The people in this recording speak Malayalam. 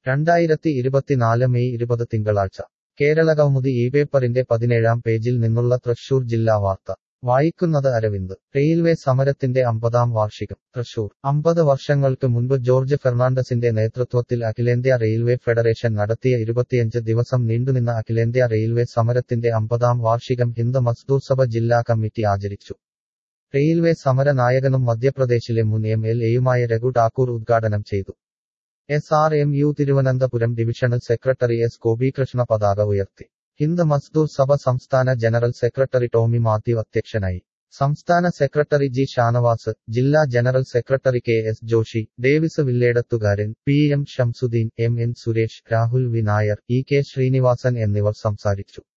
2024 മെയ് 20 തിങ്കളാഴ്ച കേരളകൗമുദി പേപ്പറിന്റെ 17-ാം പേജിൽ നിന്നുള്ള തൃശൂർ ജില്ലാ വാർത്ത വായിക്കുന്നത് അരവിന്ദ്. റെയിൽവേ സമരത്തിന്റെ 50-ാം വാർഷികം. തൃശൂർ. 50 വർഷങ്ങൾക്ക് മുൻപ് ജോർജ് ഫെർണാണ്ടസിന്റെ നേതൃത്വത്തിൽ അഖിലേന്ത്യാ റെയിൽവേ ഫെഡറേഷൻ നടത്തിയ 25 ദിവസം നീണ്ടുനിന്ന അഖിലേന്ത്യാ റെയിൽവേ സമരത്തിന്റെ 50-ാം വാർഷികം ഹിന്ദ് മസ്ദൂർ സഭ ജില്ലാ കമ്മിറ്റി ആചരിച്ചു. റെയിൽവേ സമര നായകനും മധ്യപ്രദേശിലെ മുൻ MLA-യുമായ രഘു ഠാക്കൂർ ഉദ്ഘാടനം ചെയ്തു. SRMU Thiruvananthapuram divisional secretary S. Gopikrishna പതാക ഉയർത്തി. ഹിന്ദ് മസ്ദൂർ സഭ സംസ്ഥാന ജനറൽ സെക്രട്ടറി ടോമി മാത്യു അധ്യക്ഷനായി. സംസ്ഥാന സെക്രട്ടറി G. ഷാനവാസ്, ജില്ലാ general secretary KS. Joshi, Davis Villedathukaran, PM. Shamsuddin, MN. Suresh, Rahul V. Nair, EK. Srinivasan എന്നിവർ സംസാരിച്ചു.